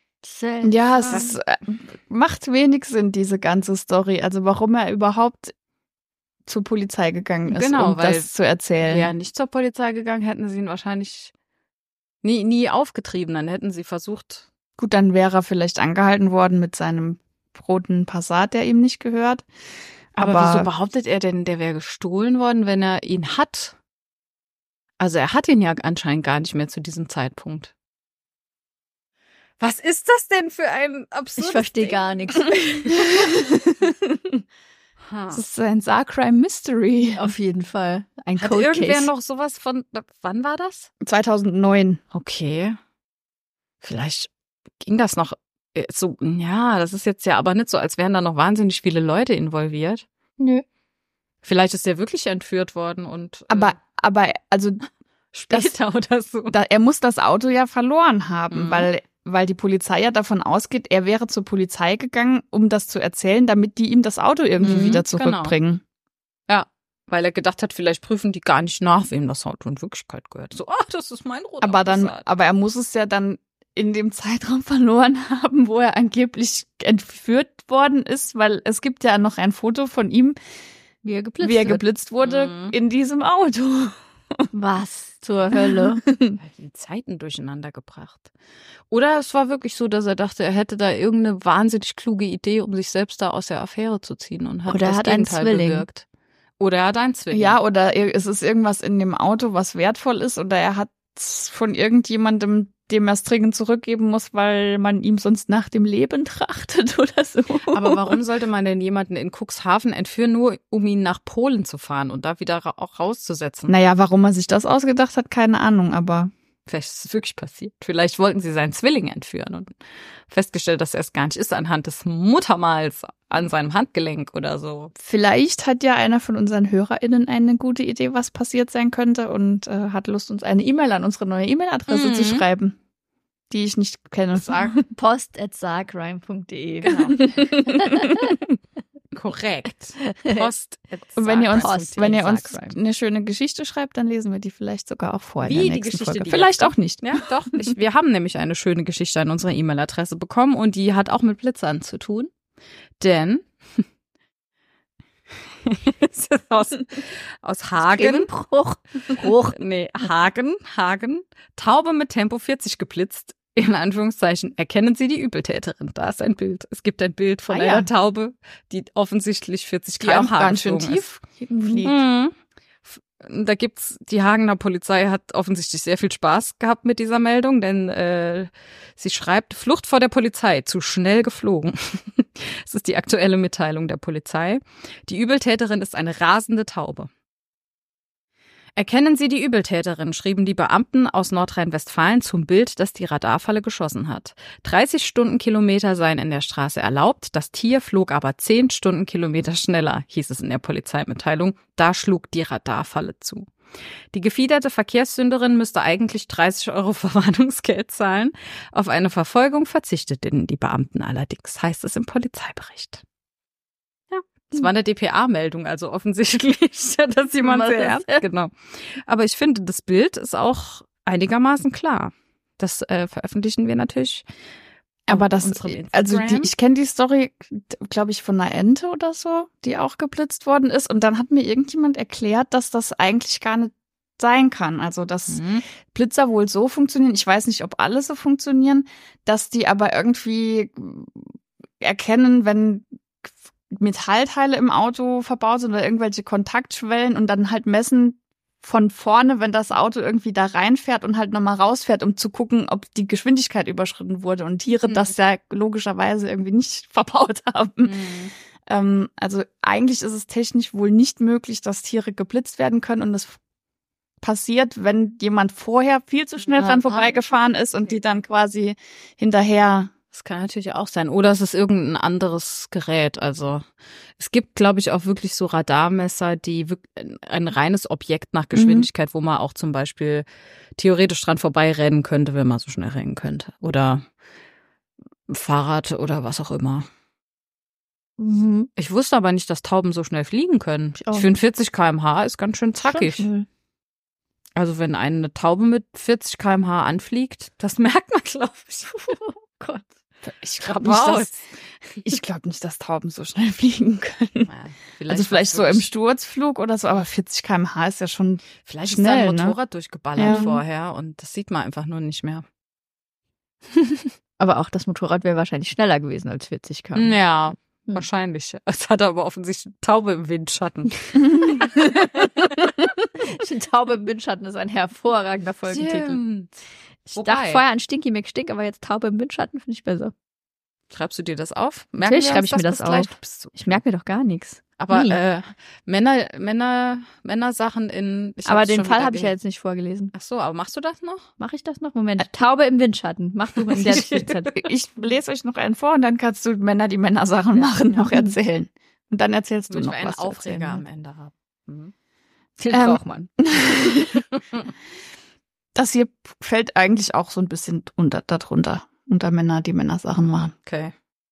Ja, es ist, äh, macht wenig Sinn, diese ganze Story. Also warum er überhaupt zur Polizei gegangen ist, genau, um das zu erzählen. Wäre nicht zur Polizei gegangen, hätten sie ihn wahrscheinlich nie, nie aufgetrieben. Dann hätten sie versucht. Gut, dann wäre er vielleicht angehalten worden mit seinem roten Passat, der ihm nicht gehört. Aber, Aber wieso behauptet er denn, der wäre gestohlen worden, wenn er ihn hat? Also er hat ihn ja anscheinend gar nicht mehr zu diesem Zeitpunkt. Was ist das denn für ein absurdes Ich verstehe Ding? gar nichts. Das ist ein Saarcrime Mystery. Auf jeden Fall. Ein Hat Cold irgendwer Case. noch sowas von, wann war das? zweitausendneun. Okay. Vielleicht ging das noch so, ja, das ist jetzt ja aber nicht so, als wären da noch wahnsinnig viele Leute involviert. Nö. Vielleicht ist er wirklich entführt worden und. Aber, äh, aber, also. Später das, oder so. Da, er muss das Auto ja verloren haben, Mhm. weil. Weil die Polizei ja davon ausgeht, er wäre zur Polizei gegangen, um das zu erzählen, damit die ihm das Auto irgendwie mhm, wieder zurückbringen. Genau. Ja, weil er gedacht hat, vielleicht prüfen die gar nicht nach, wem das Auto in Wirklichkeit gehört. So, ach, das ist mein roter Aber dann, Passat. aber er muss es ja dann in dem Zeitraum verloren haben, wo er angeblich entführt worden ist, weil es gibt ja noch ein Foto von ihm, wie er geblitzt, wie er geblitzt wurde mhm. in diesem Auto. Was zur Hölle? Die Zeiten durcheinander gebracht. Oder es war wirklich so, dass er dachte, er hätte da irgendeine wahnsinnig kluge Idee, um sich selbst da aus der Affäre zu ziehen und hat Oder das hat einen Gegenteil Zwilling. bewirkt. Oder er hat einen Zwilling. Ja, oder es ist irgendwas in dem Auto, was wertvoll ist, oder er hat von irgendjemandem, dem er es dringend zurückgeben muss, weil man ihm sonst nach dem Leben trachtet oder so. Aber warum sollte man denn jemanden in Cuxhaven entführen, nur um ihn nach Polen zu fahren und da wieder ra- auch rauszusetzen? Naja, warum er sich das ausgedacht hat, keine Ahnung, aber Vielleicht ist es wirklich passiert. Vielleicht wollten sie seinen Zwilling entführen und festgestellt, dass er es gar nicht ist, anhand des Muttermals an seinem Handgelenk oder so. vielleicht hat ja einer von unseren HörerInnen eine gute Idee, was passiert sein könnte und äh, hat Lust, uns eine E-Mail an unsere neue E-Mail-Adresse Mhm. zu schreiben, die ich nicht kenne. Sag Post at sarcrime punkt de. Genau. korrekt. Post. Und wenn ihr uns, Post, wenn ihr uns Sarcrime. eine schöne Geschichte schreibt, dann lesen wir die vielleicht sogar auch vor in Wie, der die nächsten Geschichte, Folge. die Vielleicht jetzt auch nicht. Ja, doch. Ich, wir haben nämlich eine schöne Geschichte an unserer E-Mail-Adresse bekommen und die hat auch mit Blitzern zu tun. Denn es ist aus, aus Hagen. Bruch. Bruch. Nee, Hagen, Hagen. Taube mit Tempo vierzig geblitzt. In Anführungszeichen, erkennen Sie die Übeltäterin. Da ist ein Bild. Es gibt ein Bild von Ah, ja. einer Taube, die offensichtlich vierzig Die Kilometer auch pro Stunde ganz schön geflogen ist. tief fliegt. Mhm. F- Da gibt's, die Hagener Polizei hat offensichtlich sehr viel Spaß gehabt mit dieser Meldung, denn äh, sie schreibt, Flucht vor der Polizei, zu schnell geflogen. Das ist die aktuelle Mitteilung der Polizei. Die Übeltäterin ist eine rasende Taube. Erkennen Sie die Übeltäterin, schrieben die Beamten aus Nordrhein-Westfalen zum Bild, das die Radarfalle geschossen hat. dreißig Stundenkilometer seien in der Straße erlaubt, das Tier flog aber zehn Stundenkilometer schneller, hieß es in der Polizeimitteilung. Da schlug die Radarfalle zu. Die gefiederte Verkehrssünderin müsste eigentlich dreißig Euro Verwarnungsgeld zahlen. Auf eine Verfolgung verzichteten die Beamten allerdings, heißt es im Polizeibericht. Ja, das war eine D P A-Meldung, also offensichtlich, dass jemand sehr ernst genau. Aber ich finde, das Bild ist auch einigermaßen klar. Das äh, veröffentlichen wir natürlich. Aber auf das, unserem also die, Instagram. ich kenne die Story, glaube ich, von einer Ente oder so, die auch geblitzt worden ist. Und dann hat mir irgendjemand erklärt, dass das eigentlich gar nicht sein kann. Also, dass Mhm. Blitzer wohl so funktionieren. Ich weiß nicht, ob alle so funktionieren, dass die aber irgendwie erkennen, wenn Metallteile im Auto verbaut sind oder irgendwelche Kontaktschwellen und dann halt messen von vorne, wenn das Auto irgendwie da reinfährt und halt nochmal rausfährt, um zu gucken, ob die Geschwindigkeit überschritten wurde und Tiere Mhm. das ja logischerweise irgendwie nicht verbaut haben. Mhm. Ähm, also eigentlich ist es technisch wohl nicht möglich, dass Tiere geblitzt werden können und es passiert, wenn jemand vorher viel zu schnell dran Aha. vorbeigefahren ist und die dann quasi hinterher. Das kann natürlich auch sein. Oder es ist irgendein anderes Gerät. Also es gibt, glaube ich, auch wirklich so Radarmesser, die wirk- ein reines Objekt nach Geschwindigkeit, wo man auch zum Beispiel theoretisch dran vorbeirennen könnte, wenn man so schnell rennen könnte. Oder Fahrrad oder was auch immer. Mhm. Ich wusste aber nicht, dass Tauben so schnell fliegen können. Ich auch Ich finde vierzig Kilometer pro Stunde ist ganz schön zackig. Also wenn eine Taube mit vierzig Kilometer pro Stunde anfliegt, das merkt man, glaube ich. Oh Gott. Ich glaube nicht, dass, ich glaub nicht, dass Tauben so schnell fliegen können. Ja, Also vielleicht so im Sturzflug oder so, aber vierzig Kilometer pro Stunde ist ja schon Vielleicht schnell, ist da ein ne? Motorrad durchgeballert Ja. vorher und das sieht man einfach nur nicht mehr. Aber auch das Motorrad wäre wahrscheinlich schneller gewesen als vierzig Kilometer. Ja, Hm. wahrscheinlich. Es hat aber offensichtlich eine Taube im Windschatten. Die Taube im Windschatten ist ein hervorragender Folgentitel. Stimmt. Ich Wobei- dachte vorher an Stinky McStink, aber jetzt Taube im Windschatten finde ich besser. Schreibst du dir das auf? Natürlich wir schreibe uns ich mir das bis gleich? auf. Du bist so- Ich merke mir doch gar nichts. Aber Nie. äh, Männer, Männer, Männersachen in. Ich Aber hab's den schon Fall wieder habe ich ja ge- jetzt nicht vorgelesen. Ach so, aber machst du das noch? Mache ich das noch? Moment. Taube im Windschatten. Mach du in der Zwischenzeit. Ich lese euch noch einen vor und dann kannst du Männer, die Männersachen machen, noch erzählen. Und dann erzählst du Damit noch wir einen was du erzählen Aufreger am willst. Ende haben. Mhm. Den Ähm, braucht man. Das hier fällt eigentlich auch so ein bisschen unter, darunter, unter Männer, die Männersachen machen. Okay.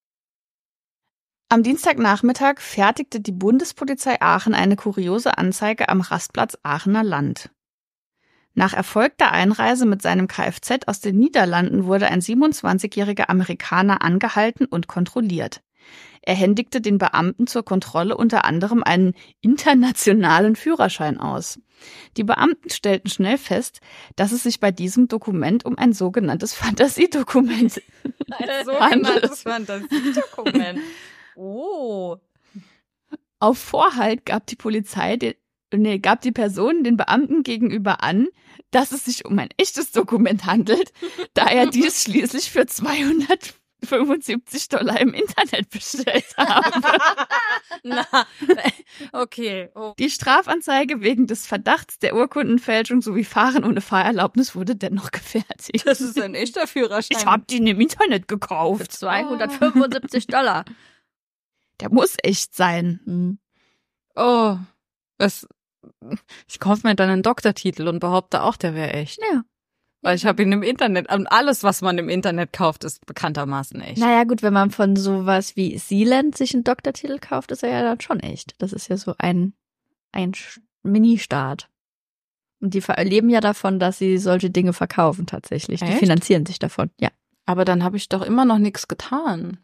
Am Dienstagnachmittag fertigte die Bundespolizei Aachen eine kuriose Anzeige am Rastplatz Aachener Land. Nach erfolgter Einreise mit seinem Kfz aus den Niederlanden wurde ein siebenundzwanzigjähriger Amerikaner angehalten und kontrolliert. Er händigte den Beamten zur Kontrolle unter anderem einen internationalen Führerschein aus. Die Beamten stellten schnell fest, dass es sich bei diesem Dokument um ein sogenanntes Fantasiedokument Ein handelt. sogenanntes Fantasiedokument. Oh. Auf Vorhalt gab die Polizei, den, nee, gab die Person den Beamten gegenüber an, dass es sich um ein echtes Dokument handelt, da er dies schließlich für zweihundertfünfundsiebzig Dollar im Internet bestellt habe. Na, okay. Oh. Die Strafanzeige wegen des Verdachts der Urkundenfälschung sowie Fahren ohne Fahrerlaubnis wurde dennoch gefertigt. Das ist ein echter Führerschein. Ich hab den im Internet Für gekauft. zweihundertfünfundsiebzig Dollar. Der muss echt sein. Mhm. Oh, das, ich kaufe mir dann einen Doktortitel und behaupte auch, der wäre echt. Ja. Weil ich habe ihn im Internet, und alles, was man im Internet kauft, ist bekanntermaßen echt. Naja, gut, wenn man von sowas wie Sealand sich einen Doktortitel kauft, ist er ja dann schon echt. Das ist ja so ein, ein Sch- Mini-Staat. Und die ver- leben ja davon, dass sie solche Dinge verkaufen tatsächlich. Die Echt? finanzieren sich davon, ja. Aber dann habe ich doch immer noch nichts getan.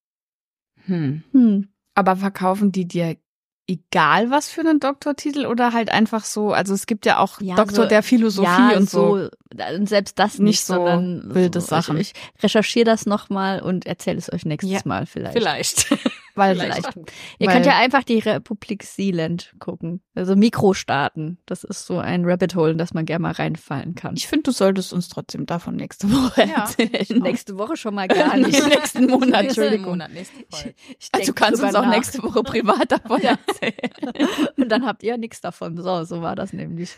Hm. Hm. Aber verkaufen die dir egal was für einen Doktortitel oder halt einfach so, also es gibt ja auch Ja, Doktor so- der Philosophie ja, und so. so. Und selbst das nicht, Nicht so sondern wilde so, Sachen. Ich, ich recherchiere das nochmal und erzähle es euch nächstes Ja, Mal vielleicht. Vielleicht. Weil Vielleicht. Ihr Weil- könnt ja einfach die Republik Sealand gucken. Also Mikrostaaten. Das ist so ein Rabbit Hole, in das man gerne mal reinfallen kann. Ich finde, du solltest uns trotzdem davon nächste Woche Ja. erzählen. Nächste Woche schon mal gar nicht. Nächsten Monat, Nächsten Entschuldigung. Monat, nächste Folge. Ich Also du denk kannst uns drüber auch nach. nächste Woche privat davon erzählen. Und dann habt ihr nichts davon. So, so war das nämlich.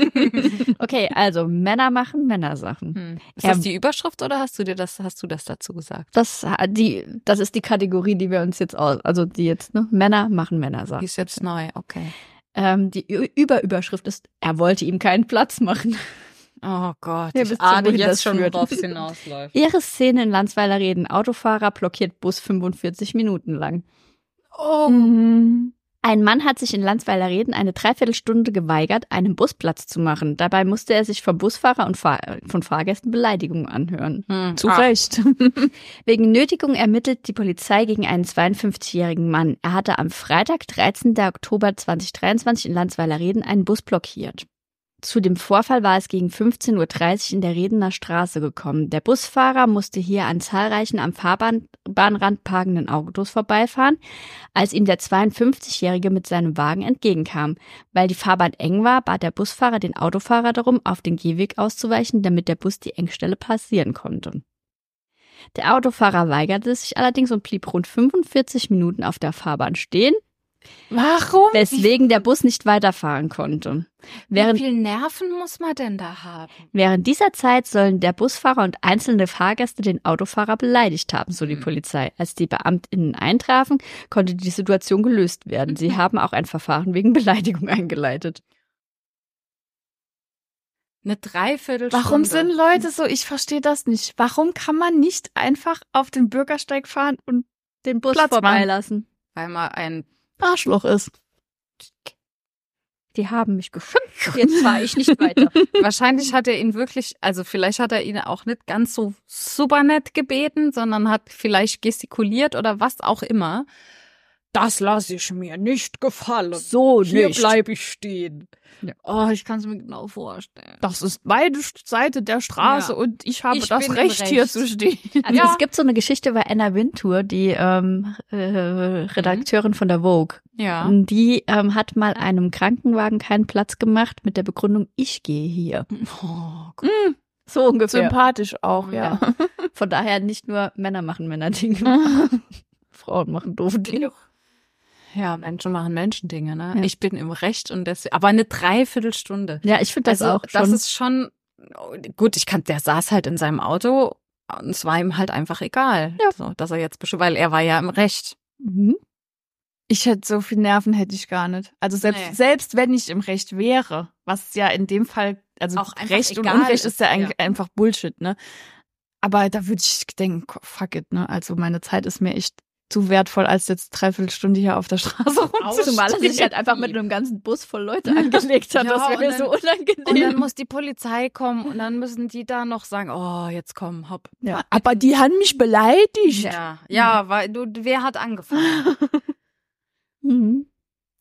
Okay, also Männer machen Männersachen. Hm. Ist Ja. das die Überschrift oder hast du dir das, hast du das dazu gesagt? Das, die, das ist die Kategorie, die wir uns jetzt, aus, also die jetzt, ne? Männer machen Die Männersachen. ist jetzt neu, okay. Ähm, die Ü- Überüberschrift ist, er wollte ihm keinen Platz machen. Oh Gott, Ja, ich wisst ihr, ahne wohin das jetzt schon, führt. worauf es hinausläuft. Ihre Szene in Landsweiler Reden. Autofahrer blockiert Bus fünfundvierzig Minuten lang. Oh, Mhm. Ein Mann hat sich in Landsweiler Reden eine Dreiviertelstunde geweigert, einen Busplatz zu machen. Dabei musste er sich vom Busfahrer und Fahr- von Fahrgästen Beleidigungen anhören. hm. Zu Ah, Recht. Wegen Nötigung ermittelt die Polizei gegen einen zweiundfünfzigjährigen Mann. Er hatte am Freitag, dreizehnten Oktober zweitausenddreiundzwanzig in Landsweiler Reden einen Bus blockiert. Zu dem Vorfall war es gegen fünfzehn Uhr dreißig in der Redener Straße gekommen. Der Busfahrer musste hier an zahlreichen am Fahrbahnrand parkenden Autos vorbeifahren, als ihm der zweiundfünfzigjährige mit seinem Wagen entgegenkam. Weil die Fahrbahn eng war, bat der Busfahrer den Autofahrer darum, auf den Gehweg auszuweichen, damit der Bus die Engstelle passieren konnte. Der Autofahrer weigerte sich allerdings und blieb rund fünfundvierzig Minuten auf der Fahrbahn stehen, Warum? weswegen der Bus nicht weiterfahren konnte. Während Wie viel Nerven muss man denn da haben? Während dieser Zeit sollen der Busfahrer und einzelne Fahrgäste den Autofahrer beleidigt haben, so die Hm. Polizei. Als die BeamtInnen eintrafen, konnte die Situation gelöst werden. Sie haben auch ein Verfahren wegen Beleidigung eingeleitet. Eine Dreiviertelstunde. Warum sind Leute so? Ich verstehe das nicht. Warum kann man nicht einfach auf den Bürgersteig fahren und Den Bus Platz machen. vorbeilassen. Weil man ein Arschloch ist? Die haben mich geschimpft. Jetzt fahre ich nicht weiter. Wahrscheinlich hat er ihn wirklich, also vielleicht hat er ihn auch nicht ganz so super nett gebeten, sondern hat vielleicht gestikuliert oder was auch immer. Das lasse ich mir nicht gefallen. So Hier nicht. bleibe ich stehen. Ja. Oh, ich kann es mir genau vorstellen. Das ist meine Seite der Straße Ja. und ich habe Ich das bin im Recht, hier Recht. zu stehen. Also Ja. es gibt so eine Geschichte bei Anna Wintour, die ähm, äh, Redakteurin von der Vogue. Ja. Die ähm, hat mal einem Krankenwagen keinen Platz gemacht mit der Begründung, ich gehe hier. Oh, So ungefähr. Sympathisch auch, ja. Von daher nicht nur Männer machen Männerdinge. Frauen machen doofe Dinge. ja, Menschen machen Menschendinge, ne? Ja. Ich bin im Recht und deswegen, aber eine Dreiviertelstunde. Ja, ich finde das also, auch das schon. ist schon, gut, ich kann, der saß halt in seinem Auto und es war ihm halt einfach egal, Ja. so, dass er jetzt, besch- weil er war ja im Recht. Mhm. Ich hätte so viel Nerven hätte ich gar nicht. Also selbst, Nee. selbst wenn ich im Recht wäre, was ja in dem Fall, also Auch einfach Recht und egal Unrecht ist ja ist, eigentlich ja. einfach Bullshit, ne? Aber da würde ich denken, fuck it, ne? Also meine Zeit ist mir echt zu wertvoll, als jetzt dreiviertel Stunde hier auf der Straße rumzustehen. Zumal er sich halt einfach mit einem ganzen Bus voll Leute angelegt hat. Ja, das wäre und mir dann- so Und unangenehm. dann muss die Polizei kommen und dann müssen die da noch sagen, oh, jetzt komm, hopp. Ja. Aber die haben mich beleidigt. Ja, ja, weil du, wer hat angefangen? Mhm.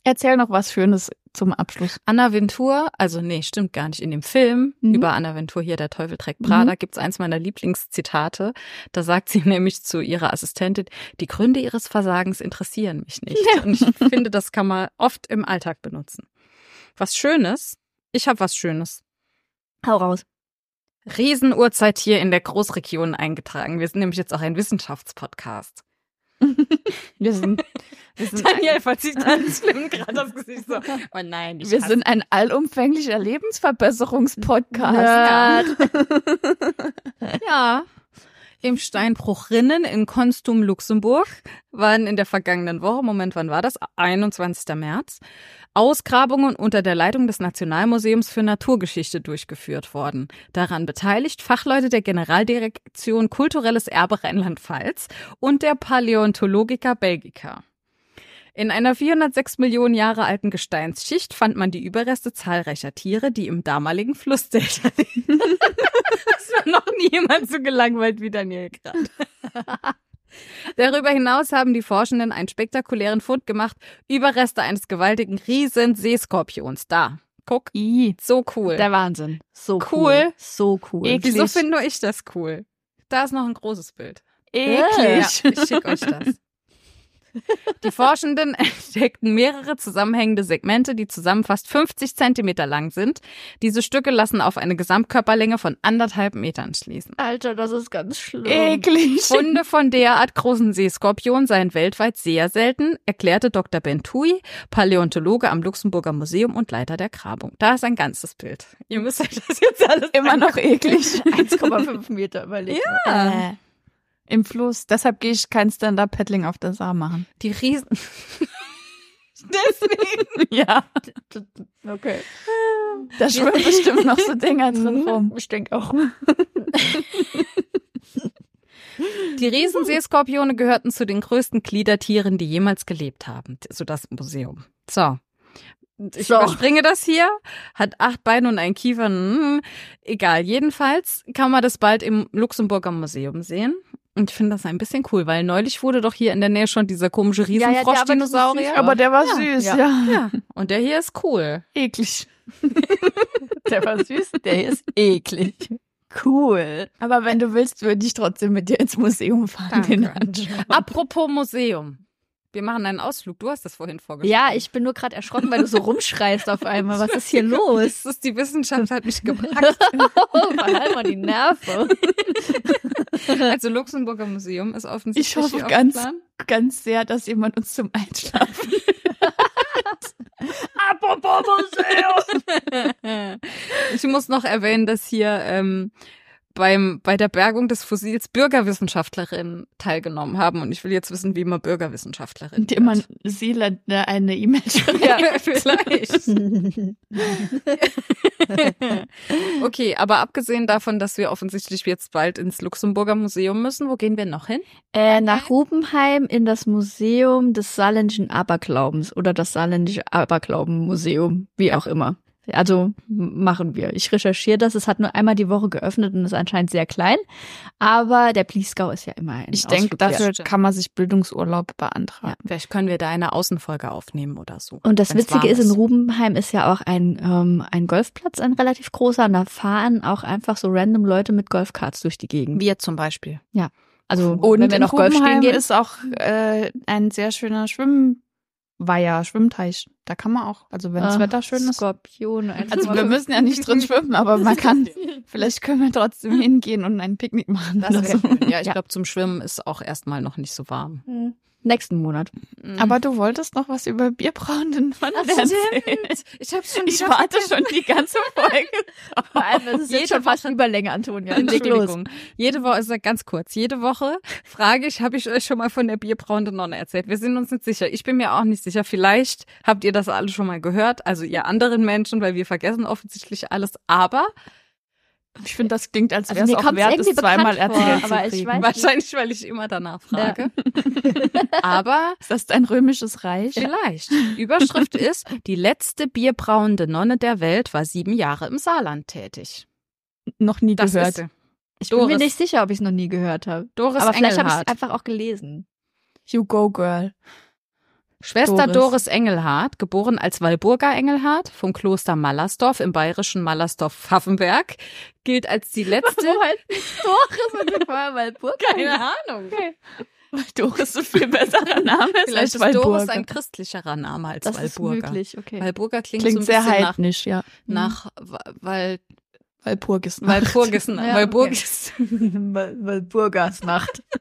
Erzähl noch was Schönes zum Abschluss. Anna Wintour, also nee, stimmt gar nicht. In dem Film Mhm. über Anna Wintour hier, Der Teufel trägt Prada, Mhm. gibt's eins meiner Lieblingszitate. Da sagt sie nämlich zu ihrer Assistentin, die Gründe ihres Versagens interessieren mich nicht. Ja. Und ich finde, das kann man oft im Alltag benutzen. Was Schönes, ich habe was Schönes. Hau raus. Riesenuhrzeittier in der Großregion eingetragen. Wir sind nämlich jetzt auch ein Wissenschaftspodcast. Wir sind, wir sind, Daniel verzieht ganz schlimm gerade das Gesicht so. Oh nein, ich wir hasse- sind ein allumfänglicher Lebensverbesserungspodcast. Nerd. Ja. Im Steinbruch Rinnen in Konstum, Luxemburg, waren in der vergangenen Woche, Moment, wann war das? einundzwanzigsten März, Ausgrabungen unter der Leitung des Nationalmuseums für Naturgeschichte durchgeführt worden. Daran beteiligt Fachleute der Generaldirektion Kulturelles Erbe Rheinland-Pfalz und der Paläontologica Belgica. In einer vierhundertsechs Millionen Jahre alten Gesteinsschicht fand man die Überreste zahlreicher Tiere, die im damaligen Flussdelta lebten. Es war noch nie jemand so gelangweilt wie Daniel gerade. Darüber hinaus haben die Forschenden einen spektakulären Fund gemacht, Überreste eines gewaltigen Riesen-Seeskorpions. Da, guck, I, so cool. Der Wahnsinn. So cool. Cool. So cool. Eklig. Wieso finde nur ich das cool? Da ist noch ein großes Bild. eklig. Ja, ich schicke euch das. Die Forschenden entdeckten mehrere zusammenhängende Segmente, die zusammen fast fünfzig Zentimeter lang sind. Diese Stücke lassen auf eine Gesamtkörperlänge von anderthalb Metern schließen. Alter, das ist ganz schlimm. Eklig. Funde von derart großen Seeskorpionen seien weltweit sehr selten, erklärte Doktor Bentui, Paläontologe am Luxemburger Museum und Leiter der Grabung. Da ist ein ganzes Bild. Ihr müsst euch das jetzt alles Immer noch eklig. eins Komma fünf Meter überlegt. Ja. Äh, Im Fluss. Deshalb gehe ich kein Stand-Up-Paddling auf der Saar machen. Die Riesen... Deswegen. Ja. Okay. Da schwimmen bestimmt noch so Dinger drin rum. Ich denke auch. Die Riesenseeskorpione gehörten zu den größten Gliedertieren, die jemals gelebt haben. So das Museum. So. Ich So. überspringe das hier. Hat acht Beine und einen Kiefer. Hm, egal. Jedenfalls kann man das bald im Luxemburger Museum sehen. Und ich finde das ein bisschen cool, weil neulich wurde doch hier in der Nähe schon dieser komische Ja, ja, der aber das ist Riesenfroschdinosaurier. süß, Aber der war Ja. süß, Ja. ja. Ja, und der hier ist cool. Eklig. Der war süß, der ist eklig. Cool. Aber wenn du willst, würde ich trotzdem mit dir ins Museum fahren. Danke. Den anschauen. Apropos Museum. Wir machen einen Ausflug. Du hast das vorhin vorgestellt. Ja, ich bin nur gerade erschrocken, weil du so rumschreist auf einmal. Was ist hier los? Das ist die Wissenschaft hat mich gepackt. Verhalt mal die Nerven. Also Luxemburger Museum ist offensichtlich Ich hoffe hier auf ganz, dem Plan. ganz sehr, dass jemand uns zum Einschlafen. Apropos Museum. Ich muss noch erwähnen, dass hier ähm, beim bei der Bergung des Fossils Bürgerwissenschaftlerinnen teilgenommen haben. Und ich will jetzt wissen, wie man Bürgerwissenschaftlerin Indem man wird. Seele eine E-Mail schreibt. Ja, vielleicht. Okay, aber abgesehen davon, dass wir offensichtlich jetzt bald ins Luxemburger Museum müssen, wo gehen wir noch hin? Äh, nach Rubenheim in das Museum des saarländischen Aberglaubens oder das saarländische Aberglaubenmuseum, wie auch immer. Also m- machen wir. Ich recherchiere das. Es hat nur einmal die Woche geöffnet und ist anscheinend sehr klein. Aber der Bliesgau ist ja immer ein Ich denke, Ausflug wert. dafür stimmt. kann man sich Bildungsurlaub beantragen. Vielleicht können wir da eine Außenfolge aufnehmen oder so. Und das wenn's Witzige warm ist, in Rubenheim ist ja auch ein, ähm, ein Golfplatz, ein relativ großer. Und da fahren auch einfach so random Leute mit Golfkarts durch die Gegend. Wir zum Beispiel. Also Und wenn wir in noch Golf spielen Rubenheim gehen. ist auch äh, ein sehr schöner Schwimmweiher, Schwimmteich. Da kann man auch, also wenn das Ah, Wetter schön ist. Skorpion. Also wir müssen ja nicht drin schwimmen, aber man kann, vielleicht können wir trotzdem hingehen und ein Picknick machen. Das oder wäre so. schön. Ja, ich Ja. glaube, zum Schwimmen ist auch erstmal noch nicht so warm. Hm. Nächsten Monat. Aber du wolltest noch was über bierbrauenden Mann erzählen. Ich hab's schon Ich warte schon die ganze Folge. Vor allem, es ist Jede jetzt schon fast Überlänge, Antonia. Leg los. Entschuldigung. Jede Woche, also ganz kurz, jede Woche frage ich, habe ich euch schon mal von der bierbrauenden Nonne erzählt? Wir sind uns nicht sicher. Ich bin mir auch nicht sicher. Vielleicht habt ihr das alle schon mal gehört, also ihr anderen Menschen, weil wir vergessen offensichtlich alles. Aber Ich finde, das klingt, als Also wäre es mir auch kommt's wert, irgendwie es zweimal bekannt vor, erzählt aber zu ich kriegen. weiß- wahrscheinlich, weil ich immer danach frage. Aber Ist das ein römisches Reich? vielleicht. Überschrift ist, die letzte bierbrauende Nonne der Welt war sieben Jahre im Saarland tätig. Noch nie Das gehört. ist sie. Ich bin mir Doris. nicht sicher, ob ich es noch nie gehört habe. Doris Aber vielleicht habe ich es Engelhardt. einfach auch gelesen. You go, girl. Schwester Doris. Doris Engelhardt, geboren als Walburga Engelhardt vom Kloster Mallersdorf im bayerischen Mallersdorf-Pfaffenberg, gilt als die letzte... Wo heißt Doris und vorher Walburga? Keine Ahnung. Okay. Weil Doris ein viel besserer Name ist Vielleicht als ist Walburga. Doris ein christlicherer Name als Das ist Walburga. möglich, okay. Walburga klingt, Klingt so ein sehr bisschen heidnisch, ja. nach, nach Wal, Walpurgisnacht. Walpurgisnacht. Ja, Walpurgis. Walburgasnacht.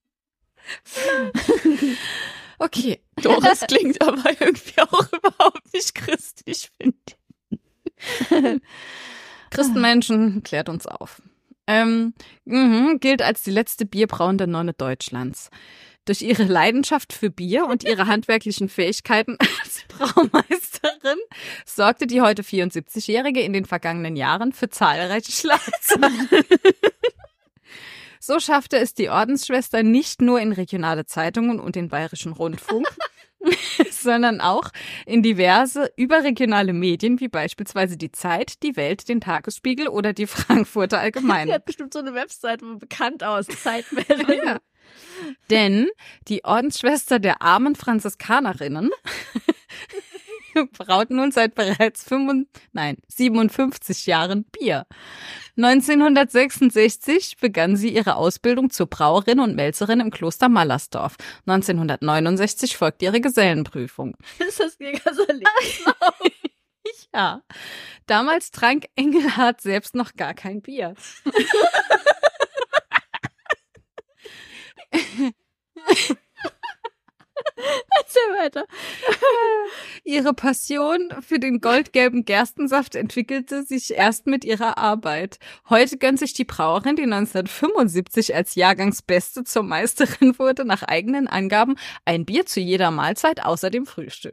Okay. Doris klingt aber irgendwie auch überhaupt nicht christlich, finde ich. Christenmenschen, klärt uns auf. Ähm, mh, gilt als die letzte bierbrauende Nonne Deutschlands. Durch ihre Leidenschaft für Bier und ihre handwerklichen Fähigkeiten als Braumeisterin sorgte die heute vierundsiebzigjährige in den vergangenen Jahren für zahlreiche Schlagzeilen. So schaffte es die Ordensschwester nicht nur in regionale Zeitungen und den Bayerischen Rundfunk, sondern auch in diverse überregionale Medien, wie beispielsweise die Zeit, die Welt, den Tagesspiegel oder die Frankfurter Sie Allgemeine. hat bestimmt so eine Website, wo bekannt aus, Zeitmeldung. Ja. Denn die Ordensschwester der armen Franziskanerinnen braut nun seit bereits fünfund- nein, siebenundfünfzig Jahren Bier. neunzehnhundertsechsundsechzig begann sie ihre Ausbildung zur Brauerin und Melzerin im Kloster Mallersdorf. neunzehnhundertneunundsechzig folgte ihre Gesellenprüfung. Ist das Jägersalat? Ja, damals trank Engelhardt selbst noch gar kein Bier. Erzähl weiter. Ihre Passion für den goldgelben Gerstensaft entwickelte sich erst mit ihrer Arbeit. Heute gönnt sich die Brauerin, die neunzehnhundertfünfundsiebzig als Jahrgangsbeste zur Meisterin wurde, nach eigenen Angaben ein Bier zu jeder Mahlzeit außer dem Frühstück.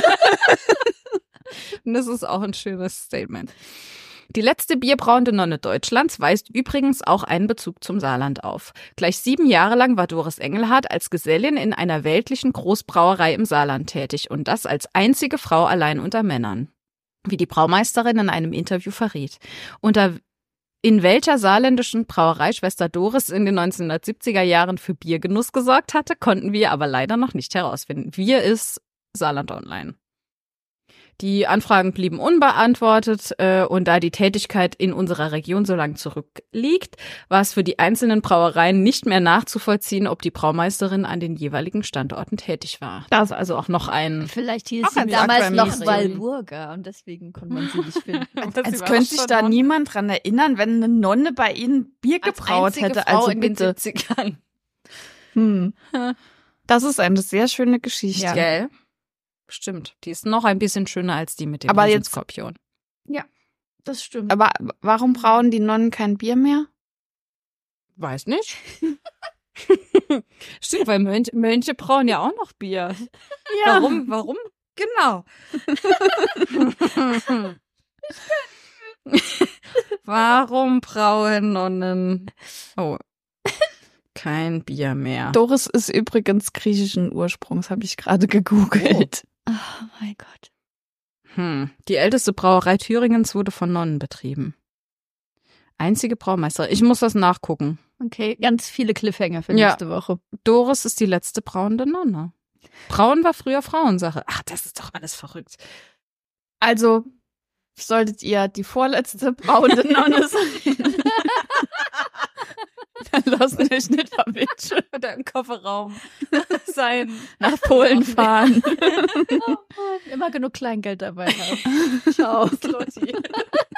Und das ist auch ein schönes Statement. Die letzte bierbrauende Nonne Deutschlands weist übrigens auch einen Bezug zum Saarland auf. Gleich sieben Jahre lang war Doris Engelhardt als Gesellin in einer weltlichen Großbrauerei im Saarland tätig und das als einzige Frau allein unter Männern, wie die Braumeisterin in einem Interview verriet. Unter in welcher saarländischen Brauerei Schwester Doris in den neunzehnhundertsiebziger Jahren für Biergenuss gesorgt hatte, konnten wir aber leider noch nicht herausfinden. Wir ist Saarland Online. Die Anfragen blieben unbeantwortet äh, und da die Tätigkeit in unserer Region so lang zurückliegt, war es für die einzelnen Brauereien nicht mehr nachzuvollziehen, ob die Braumeisterin an den jeweiligen Standorten tätig war. Da ist also auch noch ein... Vielleicht hieß Auch sie ein damals noch Aquamiri. Walburga und deswegen konnte man sie nicht finden. Als könnte sich da niemand dran erinnern, wenn eine Nonne bei ihnen Bier gebraut hätte. Frau Also in bitte. den siebzigern. Hm. Das ist eine sehr schöne Geschichte. Ja. Gell? Stimmt. Die ist noch ein bisschen schöner als die mit dem Aber jetzt- Skorpion. Das stimmt. Aber warum brauen die Nonnen kein Bier mehr? Weiß nicht. Stimmt, weil Mönche, Mönche brauen ja auch noch Bier. Warum? Warum? Genau. Warum brauen Nonnen oh, kein Bier mehr? Doris ist übrigens griechischen Ursprungs, habe ich gerade gegoogelt. Oh mein Gott. Hm. Die älteste Brauerei Thüringens wurde von Nonnen betrieben. Einzige Braumeisterin. Ich muss das nachgucken. Okay, ganz viele Cliffhanger für Ja. nächste Woche. Doris ist die letzte brauende Nonne. Brauen war früher Frauensache. Ach, das ist doch alles verrückt. Also solltet ihr die vorletzte brauende Nonne sein. Dann lasst euch nicht verwitschen. Oder im Kofferraum sein. Nach Polen fahren. Oh Mann, immer genug Kleingeld dabei haben. Ciao. Lotti.